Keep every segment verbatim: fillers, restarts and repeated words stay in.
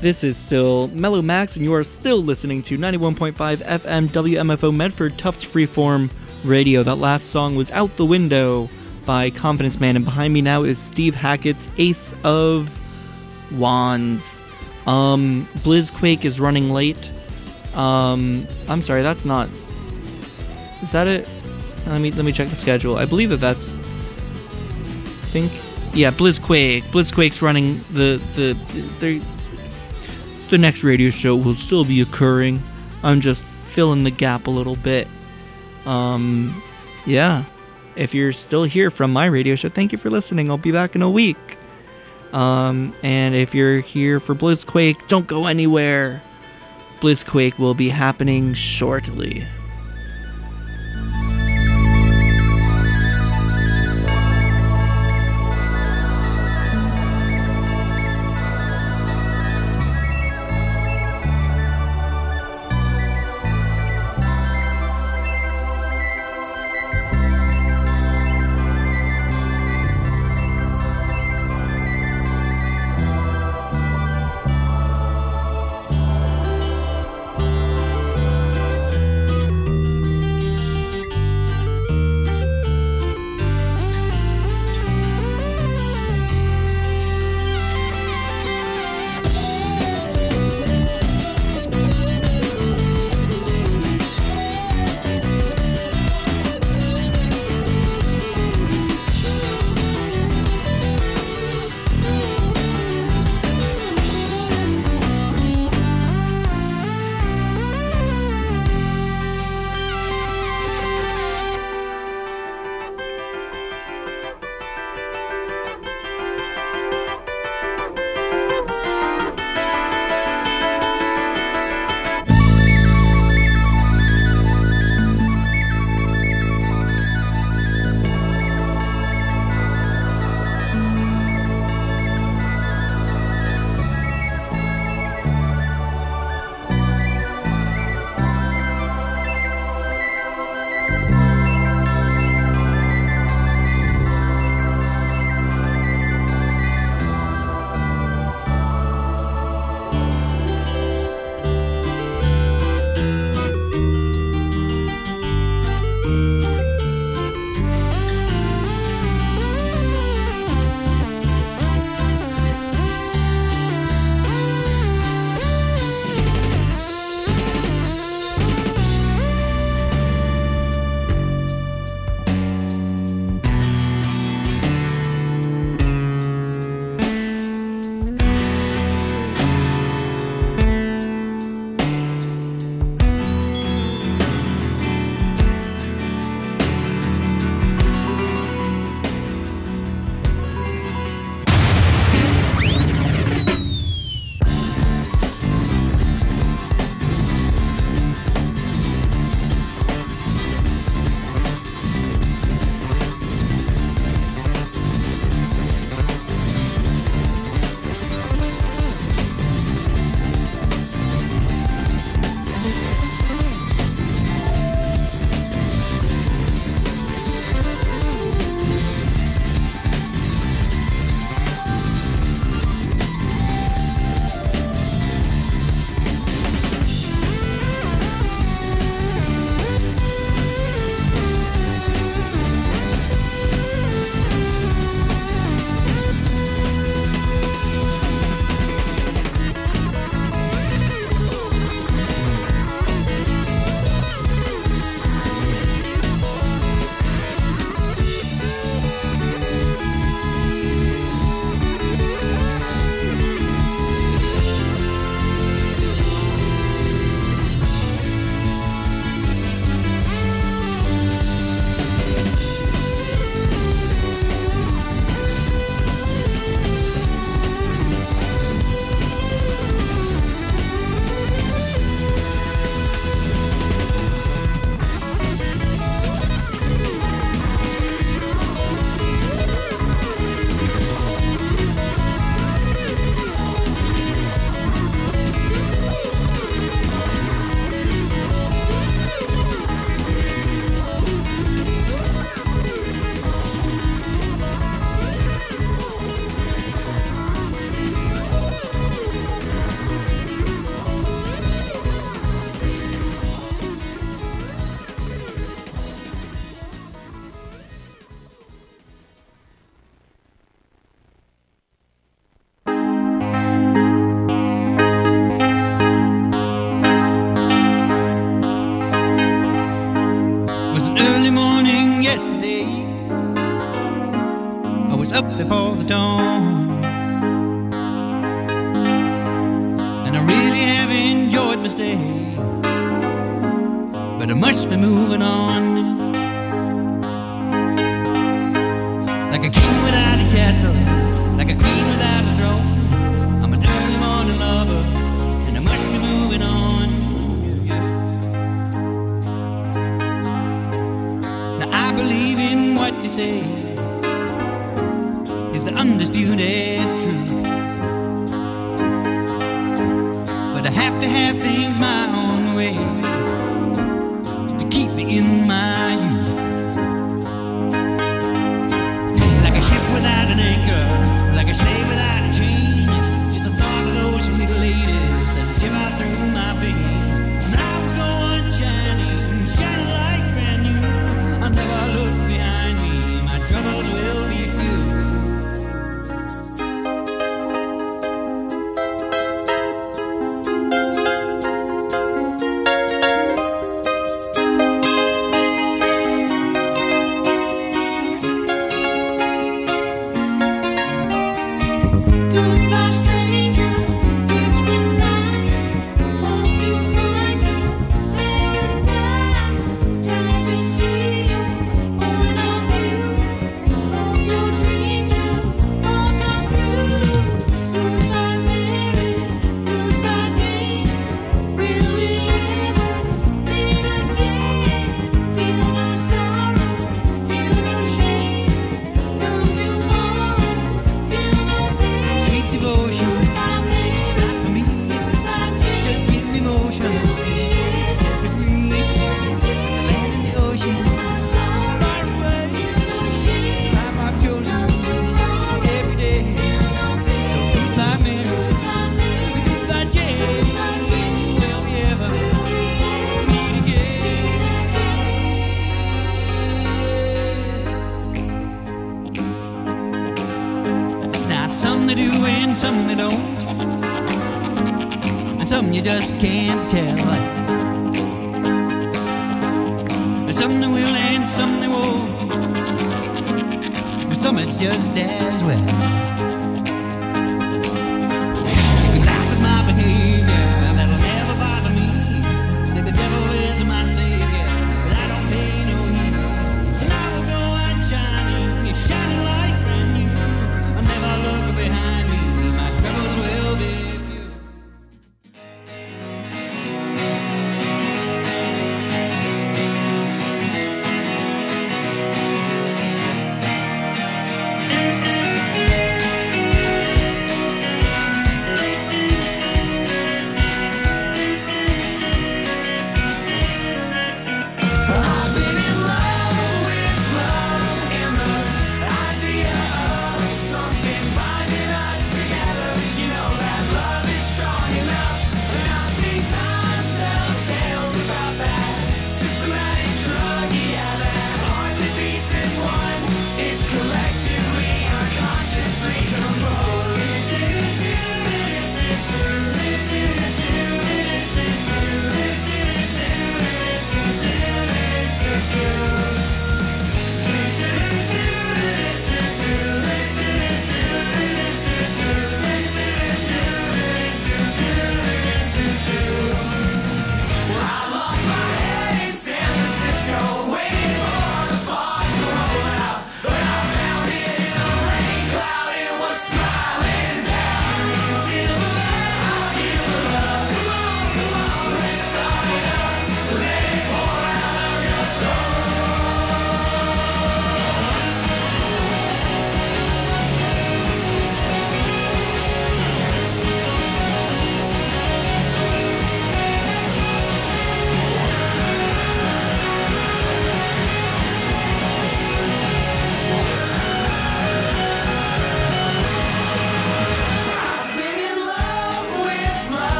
This is still Mellow Max, and you are still listening to ninety-one point five F M W M F O Medford Tufts Freeform Radio. That last song was Out the Window by Confidence Man, and behind me now is Steve Hackett's Ace of Wands. Um, Blizzquake is running late. Um, I'm sorry, that's not... Is that it? Let me let me check the schedule. I believe that that's... I think... Yeah, Blizzquake. Blizzquake's running the... the, the The next radio show will still be occurring. I'm just filling the gap a little bit. Um, yeah. If you're still here from my radio show, thank you for listening. I'll be back in a week. Um, and if you're here for Blizzquake, don't go anywhere. Blizzquake will be happening shortly. was an early morning yesterday. I was up before the dawn, and I really have enjoyed my stay, but I must be moving on. Like a king without a castle, like a queen without a throne, I'm an early morning lover, and I must be moving on. Yeah, yeah. Now I believe in what you say is the undisputed truth, but I have to have things my own way to keep me in my youth. Like a ship without an anchor, like a slave without a chain, just the thought of those sweet ladies as they shiver through my veins. And I will go on shining, shining like brand new. I'll never look behind me, my troubles will be few. Goodbye, stranger. It's been nice. Hope you find your paradise. Glad to see you. Point of view. Hope your dreams will all come true. Goodbye, Mary. Goodbye, Jane. Will we ever meet again? Feel no sorrow. Feel no shame. Come tomorrow. Feel no pain. Sweet devotion, it's not for me. Just give me motion, set me free. The land and the ocean, far away. The life I've chosen every day. So goodbye, Mary. Goodbye, Jane. Will we ever meet again? Now some they do and some they don't, and some you just can't tell. And some they will and some they won't, and some it's just as well. You can laugh at my behavior, that'll never bother me. Say the devil is my savior, but I don't pay no heed. And I will go on shining, it's shining like brand new. I'll never look behind me, my troubles will be few.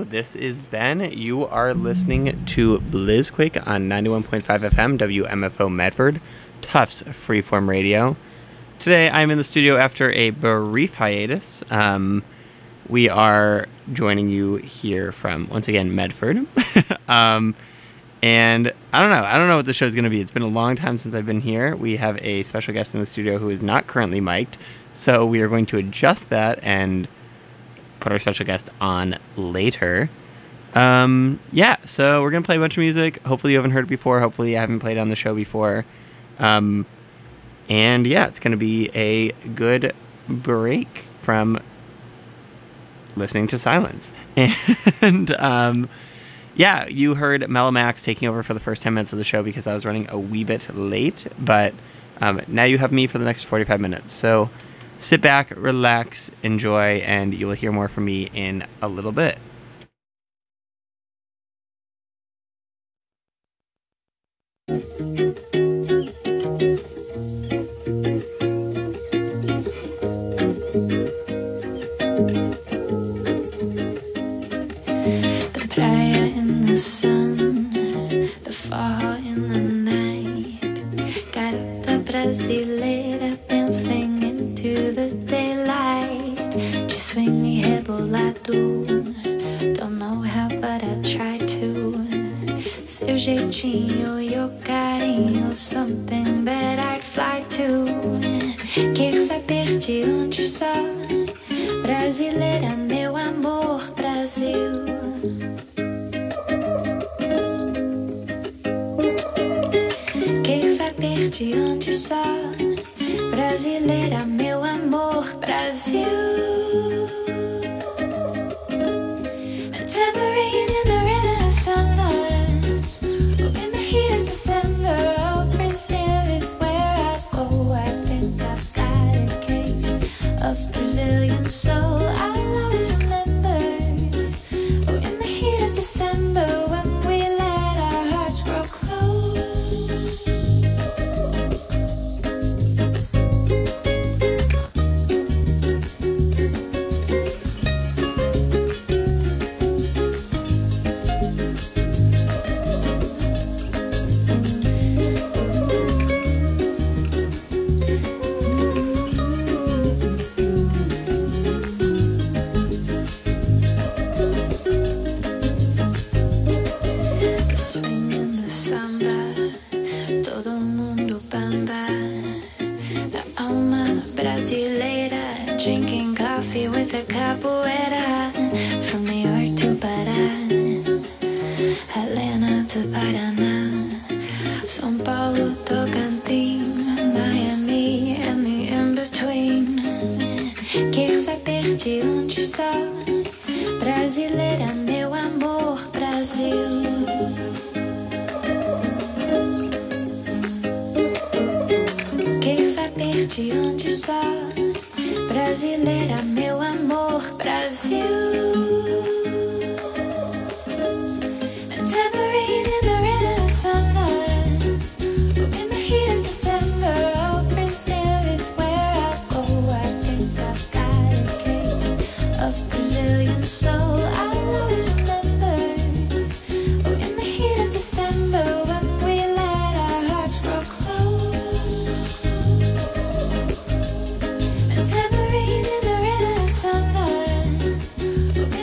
This is Ben. You are listening to Blizzquake on ninety-one point five F M, W M F O Medford, Tufts Freeform Radio. Today, I'm in the studio after a brief hiatus. Um, we are joining you here from, once again, Medford. um, and I don't know. I don't know what the show's going to be. It's been a long time since I've been here. We have a special guest in the studio who is not currently mic'd, so we are going to adjust that and put our special guest on later. Um, yeah, so we're going to play a bunch of music. Hopefully you haven't heard it before. Hopefully you haven't played on the show before. Um, and yeah, it's going to be a good break from listening to silence. And um, yeah, you heard Mellow Max taking over for the first ten minutes of the show because I was running a wee bit late. But um, now you have me for the next forty-five minutes. So sit back, relax, enjoy, and you will hear more from me in a little bit. The praia in the sun, the fall in the night. Garota brasileira dancing into the daylight. De swing e rebolado, don't know how but I try to. Seu jeitinho e o carinho, something that I'd fly to. Quer saber de onde sou? Brasileira, meu amor, Brasil. Quer saber de onde sou? Brasileira, meu amor, Brasil. A tambourine in the rhythm of summer, oh, in the heat of December. Oh, Brazil is where I go. I think I've got a case of Brazilian soul. I'll always remember, oh, in the heat of December when we let our hearts grow close. Swing in the samba, todo mundo bamba. The alma brasileira, drinking coffee with a capoeira. From New York to Pará, Atlanta to Paraná, São Paulo, Tocantins, Miami, and the in-between. Quer saber de onde sou? Brasileira, meu amor, Brasil. Quer saber de onde sou? Brasileira, meu amor, Brasil. A tambourine in the rhythm of summer, oh, in the heat of December. Oh, Brazil is where I go. I think I've got a case of Brazilian soul. I'll always remember, oh, in the heat of December when we let our hearts grow close. A tambourine in the rhythm of summer, oh,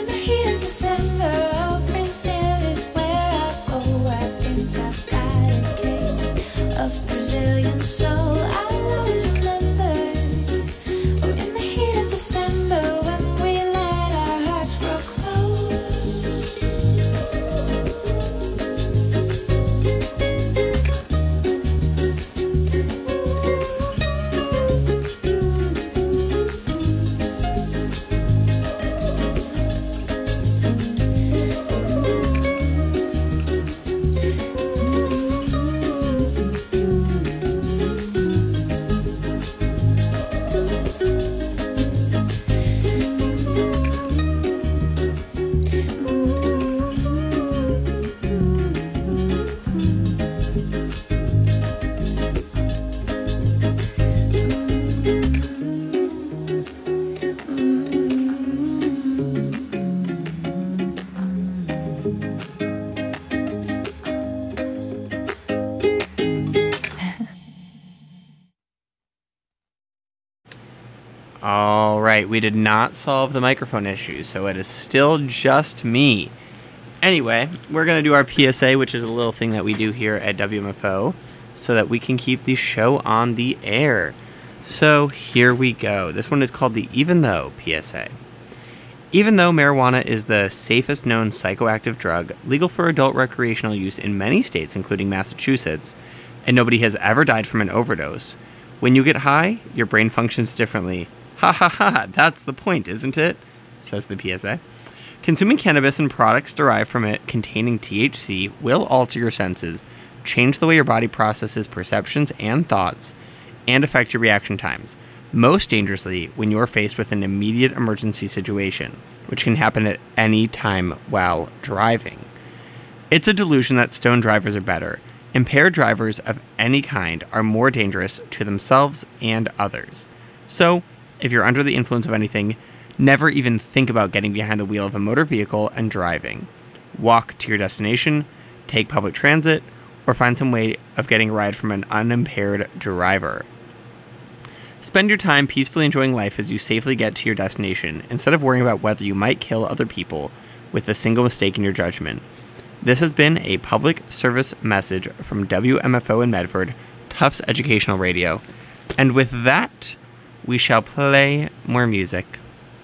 All right, we did not solve the microphone issue, so it is still just me. Anyway, we're going to do our P S A, which is a little thing that we do here at W M F O, so that we can keep the show on the air. So here we go. This one is called the Even Though P S A. Even though marijuana is the safest known psychoactive drug, legal for adult recreational use in many states, including Massachusetts, and nobody has ever died from an overdose, when you get high, your brain functions differently. Ha ha ha, that's the point, isn't it? Says the P S A. Consuming cannabis and products derived from it containing T H C will alter your senses, change the way your body processes perceptions and thoughts, and affect your reaction times. Most dangerously when you are faced with an immediate emergency situation, which can happen at any time while driving. It's a delusion that stoned drivers are better. Impaired drivers of any kind are more dangerous to themselves and others. So, if you're under the influence of anything, never even think about getting behind the wheel of a motor vehicle and driving. Walk to your destination, take public transit, or find some way of getting a ride from an unimpaired driver. Spend your time peacefully enjoying life as you safely get to your destination, instead of worrying about whether you might kill other people with a single mistake in your judgment. This has been a public service message from W M F O in Medford, Tufts Educational Radio. And with that, we shall play more music.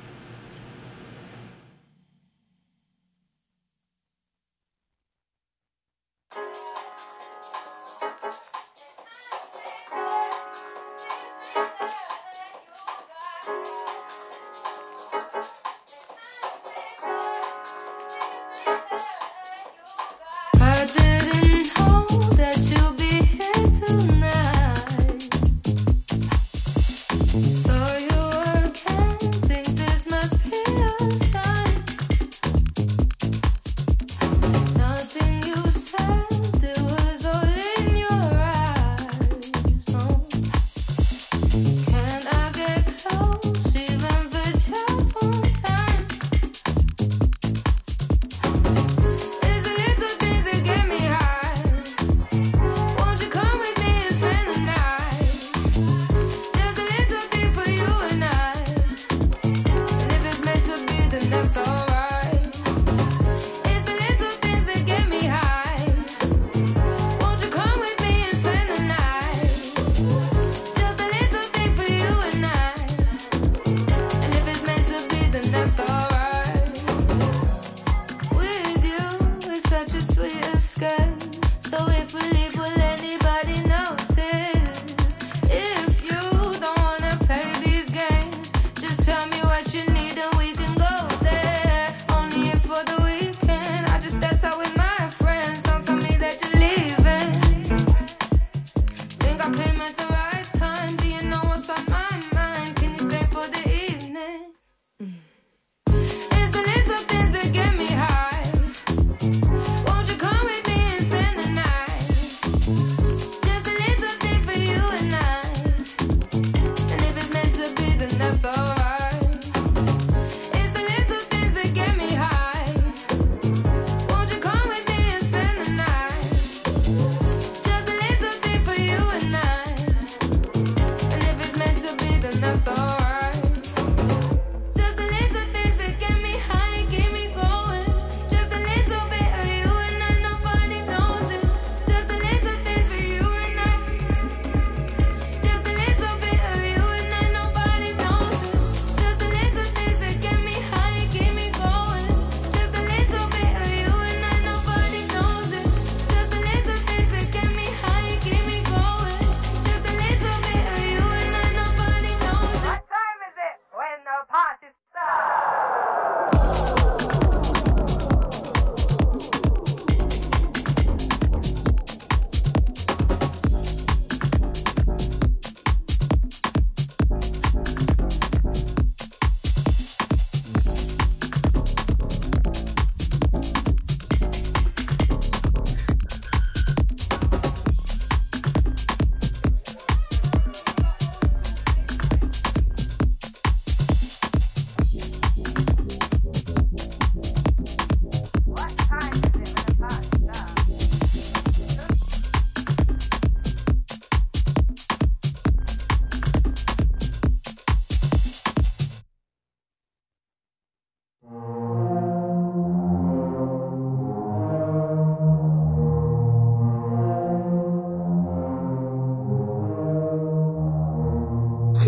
I didn't know that you'd be here tonight. Saw you again.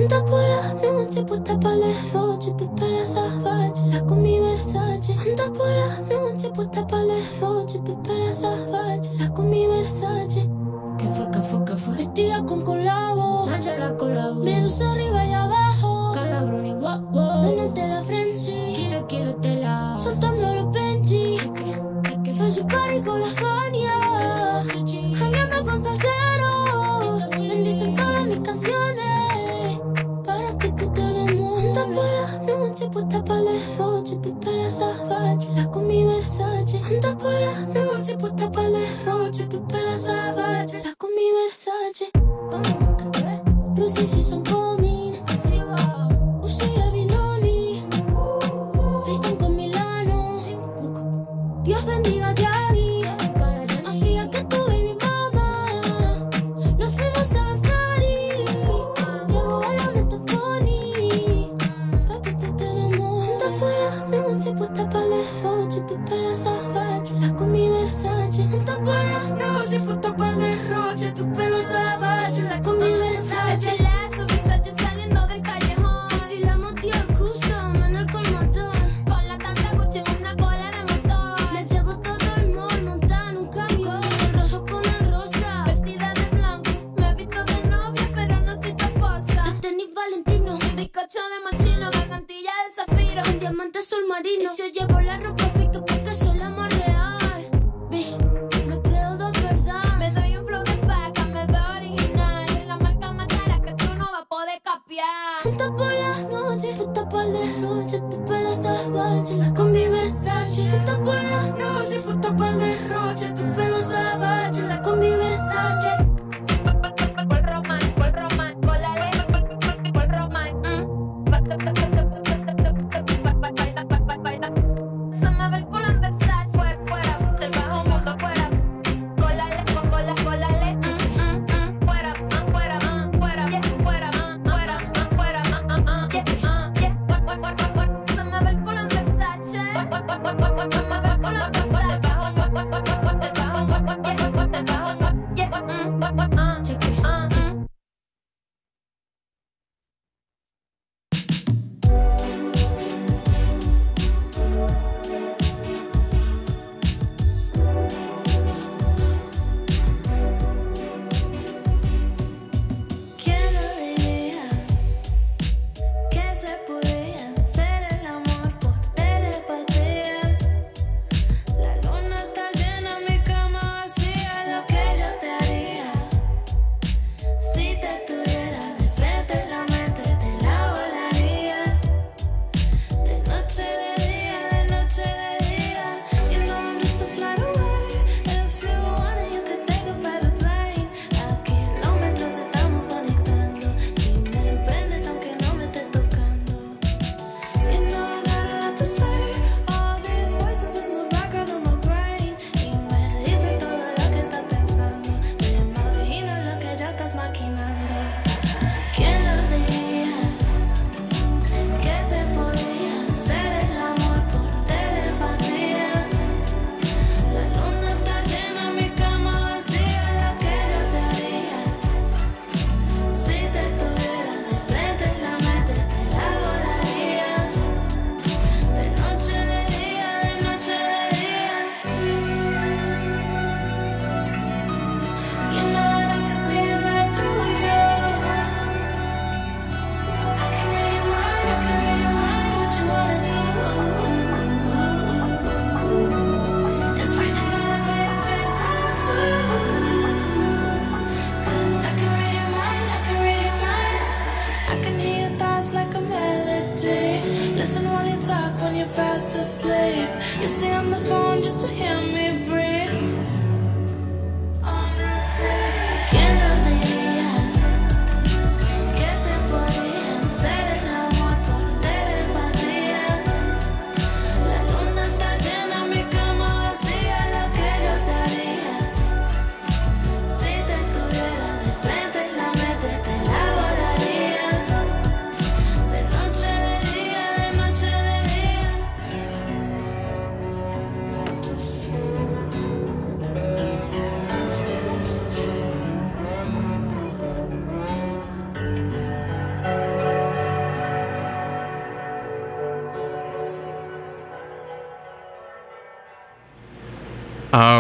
Juntas por la noche, puesta para el derroche, tu pelo salvaje, la combi Versace. Juntas por la noche, puesta para el derroche, tu pelo salvaje, la combi Versace. ¿Qué fue, qué fue, qué fue? Vestida con colabo, allá la colabo. Medusa arriba y abajo, calabrón y guapo. Donate la Frenchy, kilo, kilo tela. Soltando los Benji, en su party con la Fania. Jangueando con salseros, bendicen todas mis canciones para que tú te enamores. Juntas por la noche, puesta para el derroche, tu pelo salvaje, la combi Versace. Juntas por la noche, puesta para el derroche, tu pelo salvaje, la combi Versace. ¿Cómo que ve? Rusi si son coming, Uzi el Vinoli, FaceTime con Milano. Dios bendiga a Gianni, más fría que tu baby mama. Nos fuimos a Ferrari, llegó a la neta Pony, pa' que tú te enamores. Juntas por la noche, puesta para el derroche, tu pelo salvaje, la combi Versace. Juntas por la noche, puesta para el derroche, tu pelo salvaje, la combi Versace. Este lazo, Versace saliendo del callejón. Desfilamos Dior Custom en el colmatón. Con la tanta Gucci en una cola de motor. Me llevo todo el mall, montada en un camión. El rojo con el rosa, Vestida de blanco, me he visto de novia, pero no soy tu esposa. el tenis Valentino, Bizcocho de mochino, gargantilla de zafiro. con diamante azul marino. Y si yo llevo la ropa pica porque soy la más real. Bitch, me creo de verdad. Me doy un flow de paca, me veo original. Soy la marca más cara que tú no vas a poder capiar. Juntas por la noche, puesta para el derroche, tu pelo salvaje, la combi Versace. Juntas por la noche, puesta para el derroche, tu pelo salvaje, la combi Versace. Cual román, cual román, con la ley, cual román. Mm. Somos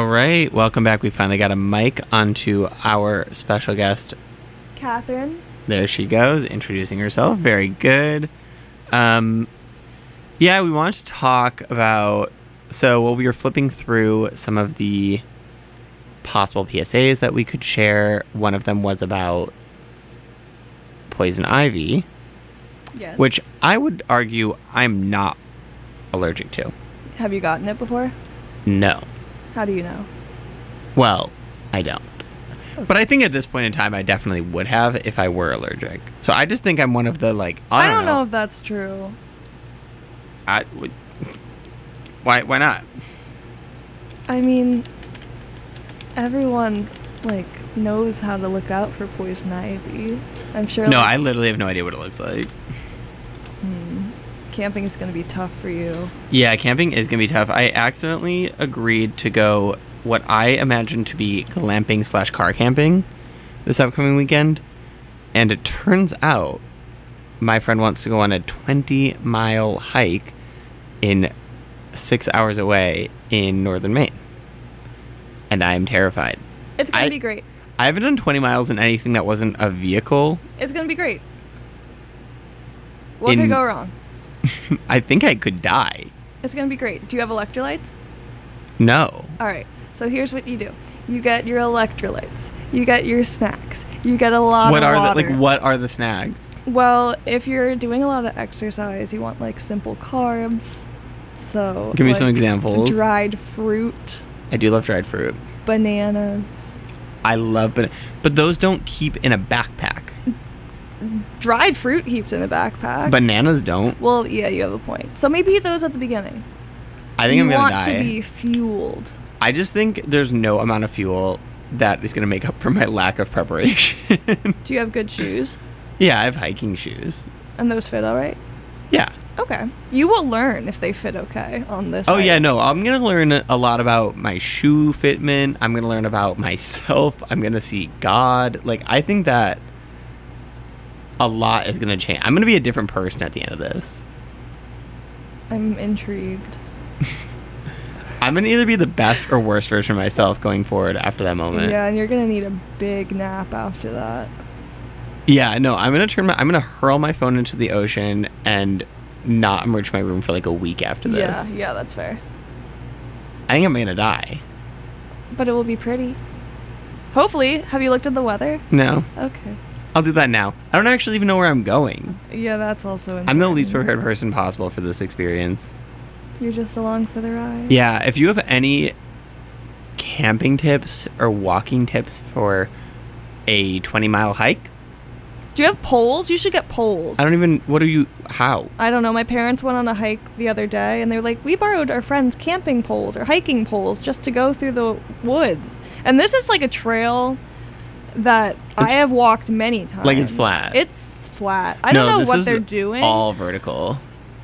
All right, welcome back. We finally got a mic onto our special guest. Catherine. There she goes, introducing herself. Very good. Um, yeah, we wanted to talk about. So, while we were flipping through some of the possible P S As that we could share, one of them was about poison ivy, Yes. which I would argue I'm not allergic to. Have you gotten it before? No. How do you know? Well, I don't. But I think at this point in time, I definitely would have if I were allergic. So I just think I'm one of the, like, I I don't, don't know if that's true. I would. Why? Why not? I mean, everyone like knows how to look out for poison ivy. I'm sure. No, like, I literally have no idea what it looks like. camping is going to be tough for you. Yeah, camping is gonna be tough. I accidentally agreed to go what I imagine to be glamping slash car camping this upcoming weekend, and it turns out my friend wants to go on a twenty mile hike in six hours away in northern Maine, and I am terrified. It's going I- to be great. I haven't done twenty miles in anything that wasn't a vehicle. It's going to be great. What In- could go wrong? I think I could die. It's going to be great. Do you have electrolytes? No. All right. So here's what you do. You get your electrolytes. You get your snacks. You get a lot What of are water. the like? What are the snacks? Well, if you're doing a lot of exercise, you want like simple carbs. So Give me some like, examples. Dried fruit, I do love dried fruit. bananas. I love, but but those don't keep in a backpack. Dried fruit keeps in a backpack. Bananas don't. well, yeah, you have a point. So maybe eat those at the beginning. I think you I'm gonna want die. to be fueled. I just think there's no amount of fuel that is gonna make up for my lack of preparation. Do you have good shoes? Yeah, I have hiking shoes. And those fit all right? Yeah. Okay. You will learn if they fit okay on this. Oh hike. yeah, no. I'm gonna learn a lot about my shoe fitment. I'm gonna learn about myself. I'm gonna see God. Like I think that a lot is gonna change. I'm gonna be a different person at the end of this. I'm intrigued. I'm gonna either be the best or worst version of myself going forward after that moment. Yeah, and you're gonna need a big nap after that. Yeah, no, I'm gonna turn my I'm gonna hurl my phone into the ocean and not emerge from my room for like a week after this. Yeah, yeah, that's fair. I think I'm gonna die. But it will be pretty. Hopefully. Have you looked at the weather? No. Okay. I'll do that now. I don't actually even know where I'm going. Yeah, that's also important. I'm the least prepared person possible for this experience. You're just along for the ride. Yeah, if you have any camping tips or walking tips for a twenty mile hike, Do you have poles? You should get poles. I don't even, what are you, how? I don't know. My parents went on a hike the other day, and they were like, we borrowed our friends' camping poles or hiking poles just to go through the woods. And this is like a trail that It's- I have walked many times. Like it's flat. It's flat. I No, don't know this what is they're doing. all vertical.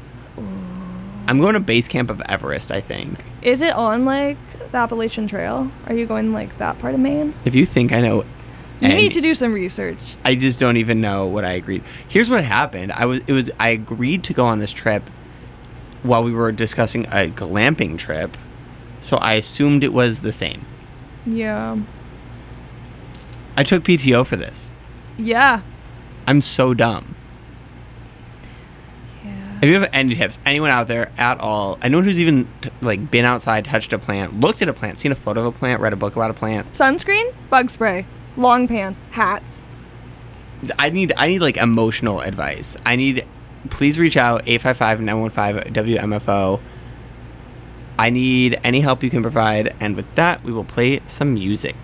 I'm going to base camp of Everest, I think. Is it on like the Appalachian Trail? Are you going like that part of Maine? If you think I know, You any- need to do some research. I just don't even know what I agreed. Here's what happened. I was it was I agreed to go on this trip while we were discussing a glamping trip, so I assumed it was the same. Yeah. I took P T O for this. Yeah. I'm so dumb. Yeah. If you have any tips, anyone out there at all, anyone who's even t- like been outside, touched a plant, looked at a plant, seen a photo of a plant, read a book about a plant, Sunscreen, bug spray, long pants, hats. I need I need like emotional advice. I need please reach out eight five five, nine one five, W M F O. I need any help you can provide, and with that we will play some music.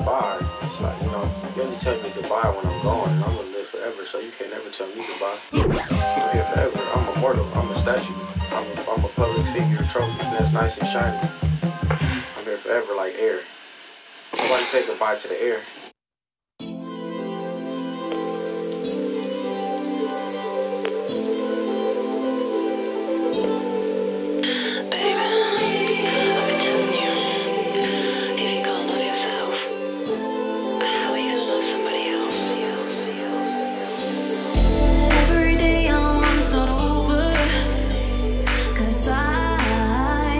goodbye. It's like, you know, you only tell me goodbye when I'm gone, and I'm gonna live forever, so you can't never tell me goodbye. I'm here forever. I'm immortal. I'm a statue. I'm a, I'm a public figure, a trophy that's nice and shiny. I'm here forever like air. Nobody say goodbye to the air. Every day I wanna start over, 'cause I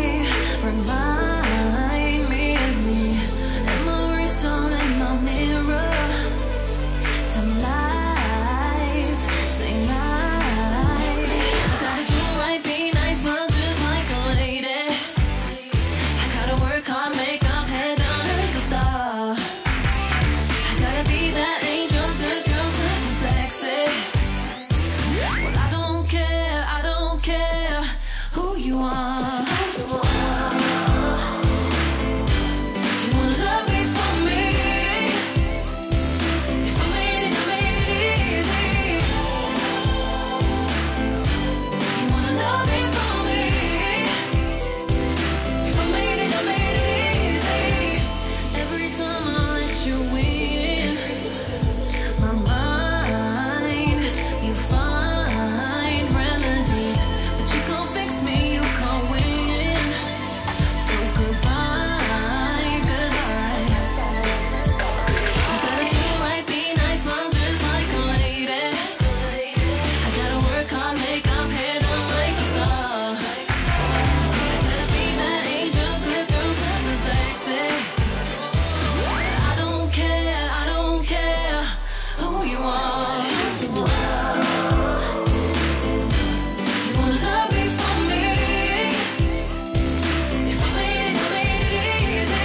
remind me of me. Memories torn in my mirror. Tell lies, say lies. Gotta do right, be nice, smile just like a lady. I gotta work hard, make up, head down like a star. I gotta be that angel, good girl, such a sexy. Well, I don't care, I don't care who you are. You wanna love me for me. If I made it, I made it easy. You wanna love me for me. If I made it, I made it easy. Every time I let you in my mind, you find remedies, but you can't fix me, you can't win. So goodbye, goodbye. I gotta do right, be nice, smile just like a lady. I gotta work hard, make up, head up like a star. I gotta be that angel, good girl, such a sexy. I don't care, I don't care who you are. You wanna love me for me. If I made it, I made it easy.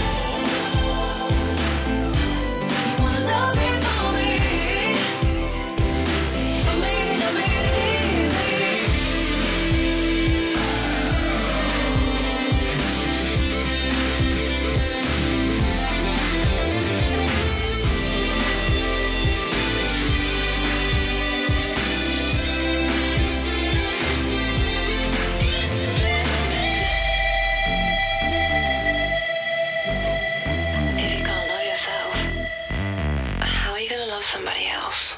You wanna love me for me. If I made it, I made it easy. If you can't love yourself, how are you gonna love somebody else?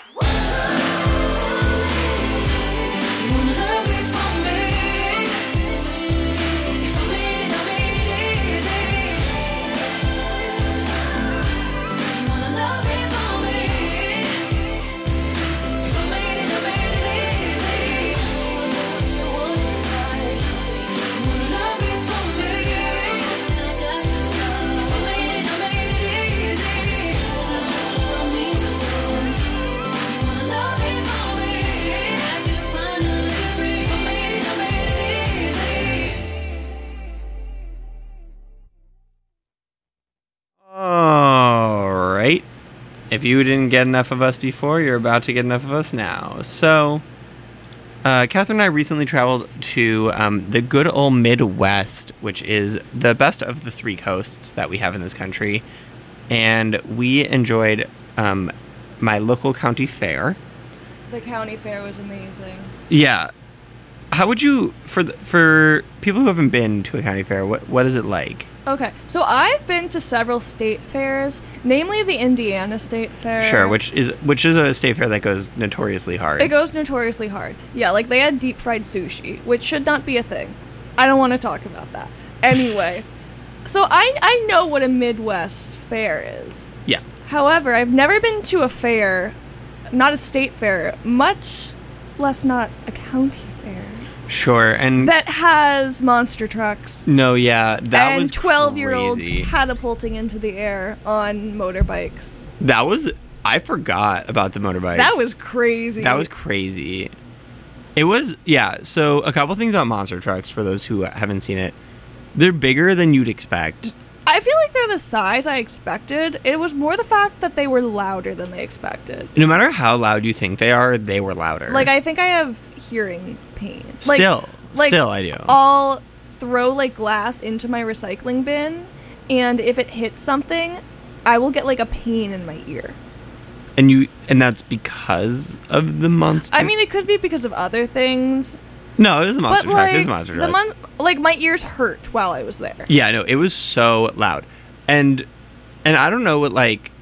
You wanna love me for me. If I made it, I made it easy. You wanna love me for me. If I made it, I made it easy. You wanna love me for me. If I made it, I made it easy. You wanna love me for me. I can finally breathe. If I made it, I made it easy. All right. If you didn't get enough of us before, you're about to get enough of us now. So, uh, Catherine and I recently traveled to um, the good old Midwest, which is the best of the three coasts that we have in this country. And we enjoyed um, my local county fair. The county fair was amazing. Yeah. How would you, for the, for people who haven't been to a county fair, what what is it like? Okay, so I've been to several state fairs, namely the Indiana State Fair. Sure, which is which is a state fair that goes notoriously hard. It goes notoriously hard. Yeah, like they had deep fried sushi, which should not be a thing. I don't want to talk about that. Anyway, so I I know what a Midwest fair is. Yeah. However, I've never been to a fair, not a state fair, much less not a county fair, Sure, and that has monster trucks no, yeah, that and was twelve-year-olds crazy. catapulting into the air on motorbikes. That was I forgot about the motorbikes. That was crazy. That was crazy. It was yeah. So a couple things about monster trucks for those who haven't seen it. They're bigger than you'd expect. I feel like they're the size I expected. It was more the fact that they were louder than they expected. No matter how loud you think they are, they were louder. Like, I think I have hearing pain. Like, Still, like, still I do. I'll throw, like, glass into my recycling bin, and if it hits something, I will get like a pain in my ear. And you and that's because of the monster. I mean, it could be because of other things. no, it was a monster but truck. like It was a monster the truck. mon- like my ears hurt while I was there. Yeah, no, it was so loud. And and I don't know what like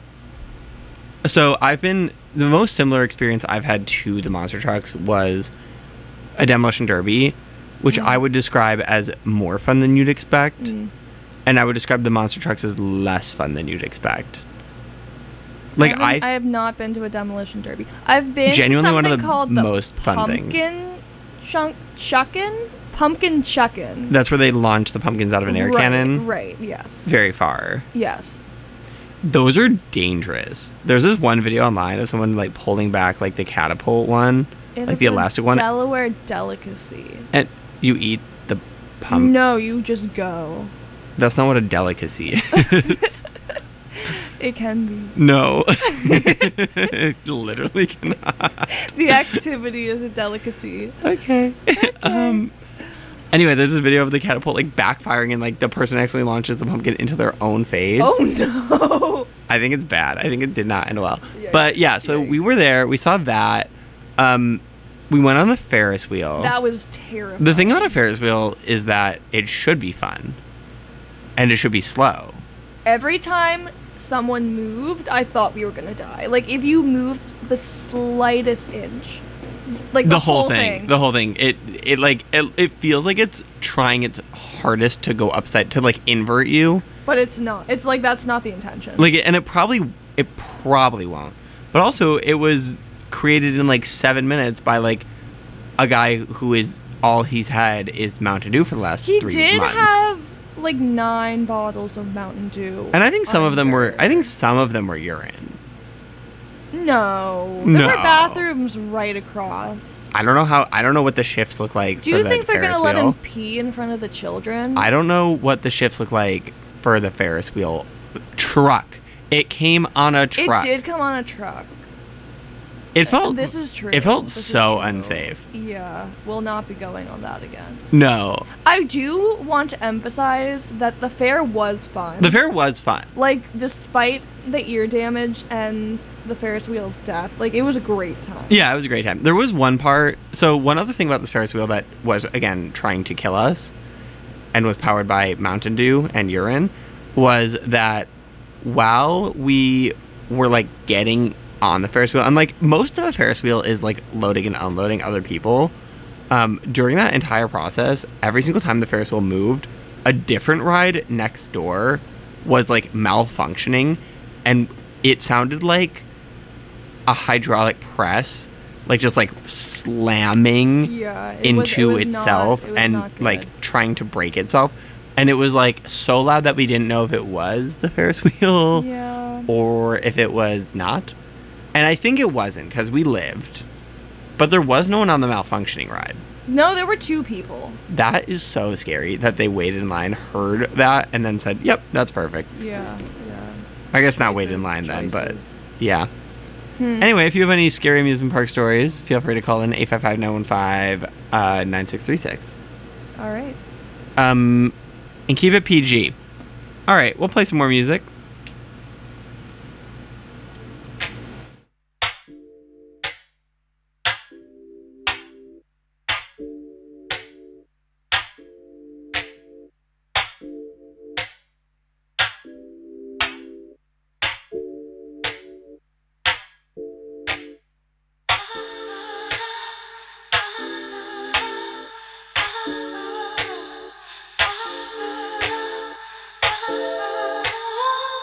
so I've been the most similar experience I've had to the monster trucks was a demolition derby, which Mm. I would describe as more fun than you'd expect. Mm. And I would describe the monster trucks as less fun than you'd expect. Like I, haven't- I I have not been to a demolition derby. I've been Genuinely to one of something the called the most fun things. pumpkin Shunk shuckin'? Pumpkin shuckin'. that's where they launch the pumpkins out of an air right, cannon Right, yes. very far. yes. Those are dangerous. There's this one video online of someone like pulling back like the catapult one, It like is the a elastic one, Delaware delicacy. and you eat the pump. No, you just go. That's not what a delicacy is. It can be. No, it literally cannot. The activity is a delicacy. Okay. um. Anyway, there's this video of the catapult like backfiring and like the person actually launches the pumpkin into their own face. Oh no. I think it's bad. I think it did not end well. Yikes, But yeah, so we yikes. were there. We saw that. Um, we went on the Ferris wheel. That was terrifying. The thing about a Ferris wheel is that it should be fun, and it should be slow. Every time someone moved, I thought we were gonna die. Like if you moved the slightest inch, like the, The whole thing, the whole thing. It it like it, it feels like it's trying its hardest to go upside to like invert you. but it's not. It's like that's not the intention. Like, and it probably it probably won't. But also, it was created in like seven minutes by like a guy who is all he's had is Mountain Dew for the last he three did months. have like nine bottles of Mountain Dew. And I think some of them were. under. I think some of them were urine. No, there No. were bathrooms right across. I don't know how. I don't know what the shifts look like Do for you the think they're Ferris gonna let wheel. him pee in front of the children? I don't know what the shifts look like for the Ferris wheel truck. It came on a It truck. did come on a truck. It felt. This is true. It felt This is so true. unsafe. Yeah, we'll not be going on that again. No, I do want to emphasize that the fair was fun. the fair was fun. Like, despite the ear damage and the Ferris wheel death, like, it was a great time. Yeah, it was a great time. There was one part. So one other thing about this Ferris wheel that was again trying to kill us, and was powered by Mountain Dew and urine, was that while we were like getting on the Ferris wheel, and like most of a Ferris wheel is like loading and unloading other people. Um, during that entire process, every single time the Ferris wheel moved, a different ride next door was like malfunctioning, and it sounded like a hydraulic press, like just like slamming Yeah, it was- into it was not- itself it was and not good. like trying to break itself. And it was like so loud that we didn't know if it was the Ferris wheel Yeah. or if it was not. And I think it wasn't because we lived. But there was no one on the malfunctioning ride. No, there were two people. That is so scary that they waited in line, heard that, and then said, yep, that's perfect. Yeah, yeah. I guess not waited in Choices, line then, but choices. yeah. Hmm. Anyway, if you have any scary amusement park stories, feel free to call in eight five five, nine one five, nine six three six. All right. Um, and keep it P G. All right, we'll play some more music. Ah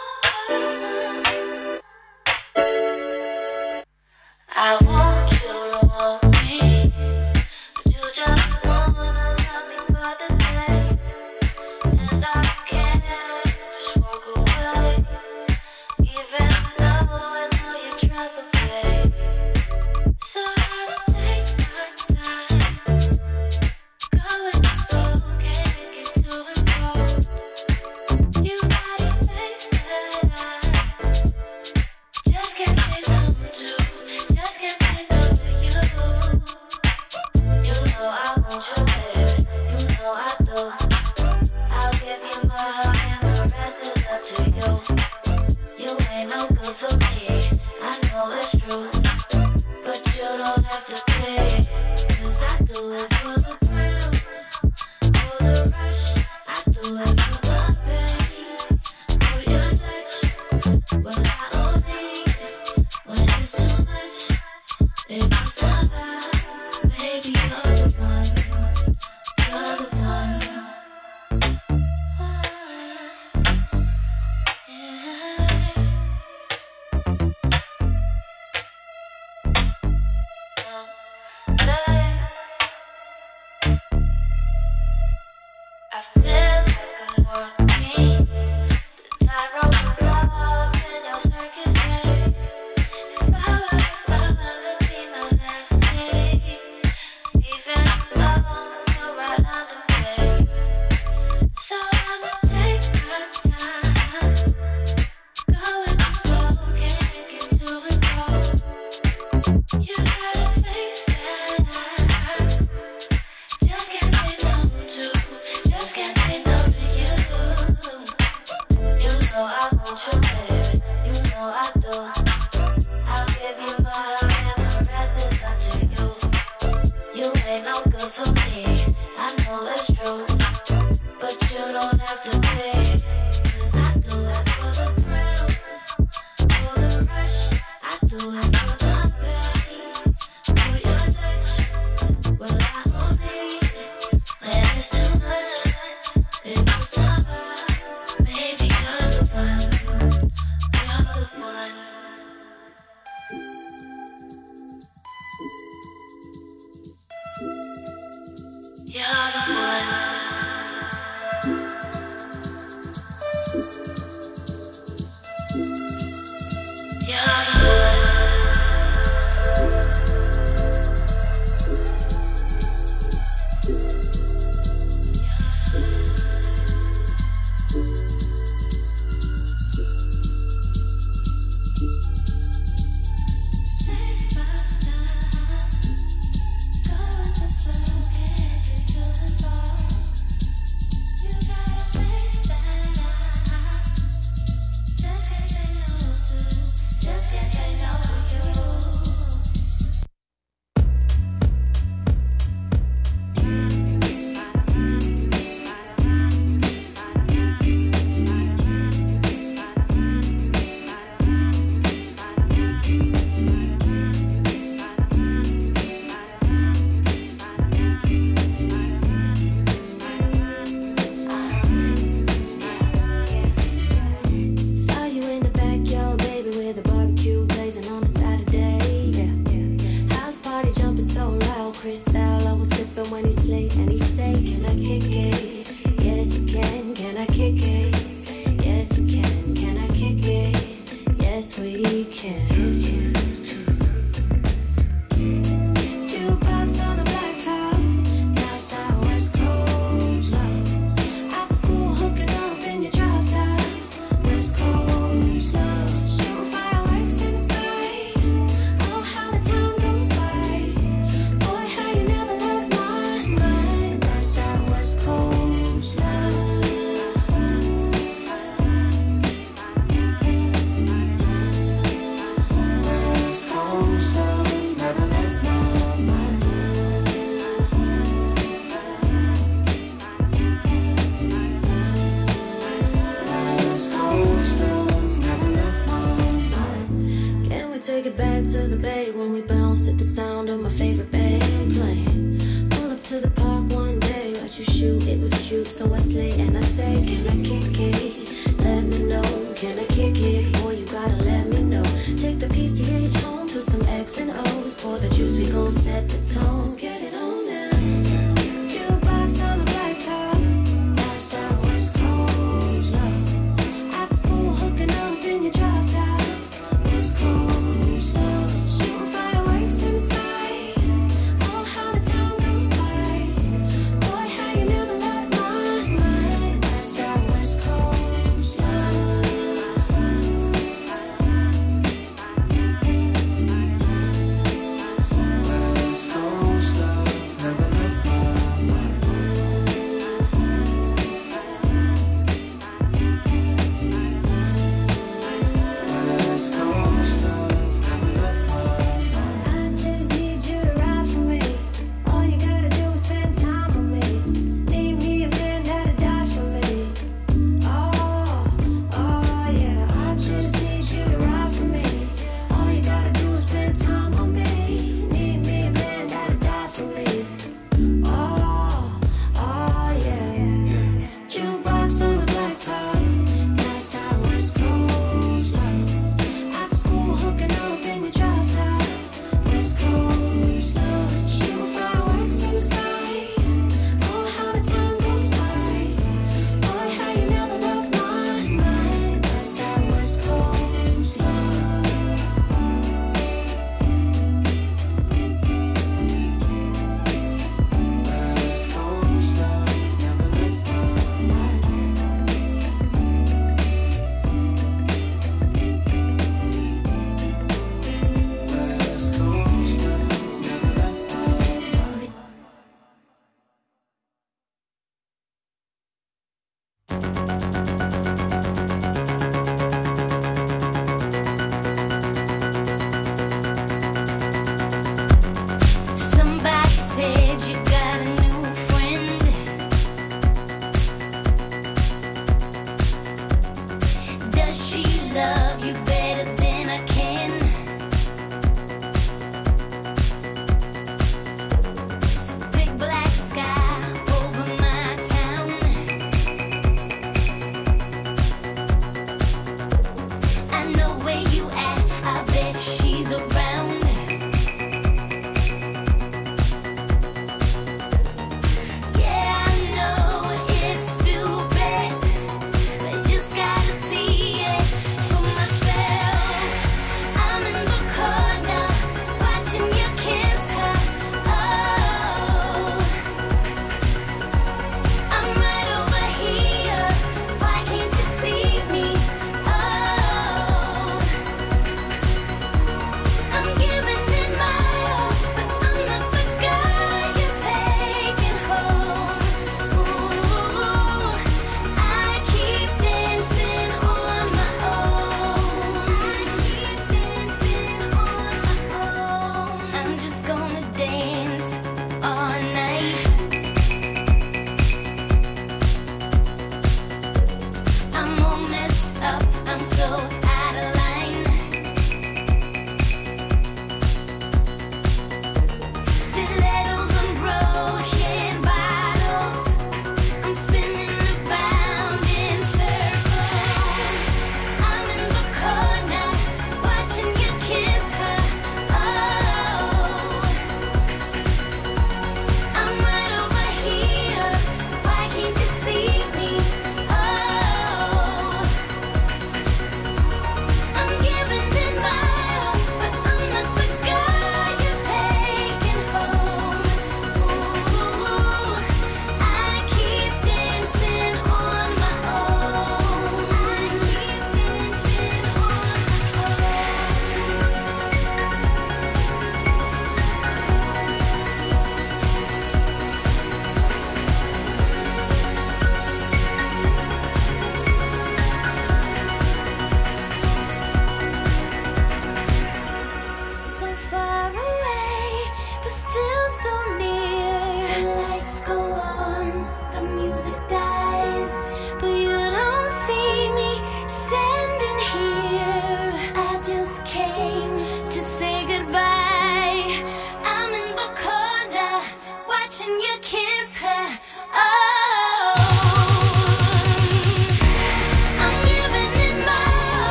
to the bay when we bounced at the sound of my favorite band playing. Pull up to the park one day, watch you shoot, it was cute, so I slid and I said, can I kick it? Let me know, can I kick it? Boy, you gotta let me know. Take the P C H home, put some X and O's, pour the juice, we gon' set the tone. Let's get it on now. Jukebox on the black top, that's that West Coast love. After school, hooking up in your drop top, West Coast love. Shooting fireworks in the sky, oh how the time goes by. Boy, how you never left my mind. That's that West Coast love.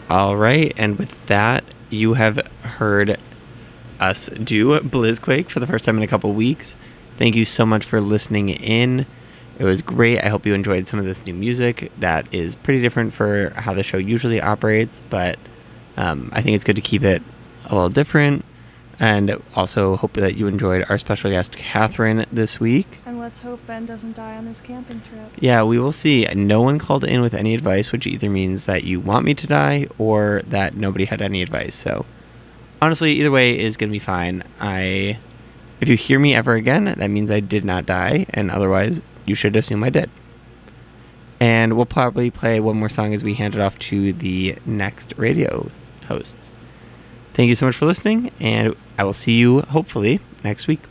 All right, and with that, you have heard us do Blizzquake for the first time in a couple weeks. Thank you so much for listening in. It was great. I hope you enjoyed some of this new music that is pretty different for how the show usually operates, but um, I think it's good to keep it a little different. And also hope that you enjoyed our special guest, Catherine, this week. And let's hope Ben doesn't die on his camping trip. Yeah, we will see. No one called in with any advice, which either means that you want me to die or that nobody had any advice. So honestly, either way is going to be fine. I, if you hear me ever again, that means I did not die, and otherwise you should assume I did. And we'll probably play one more song as we hand it off to the next radio host. Thank you so much for listening, and I will see you, hopefully, next week.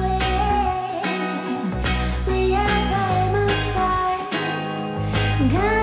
God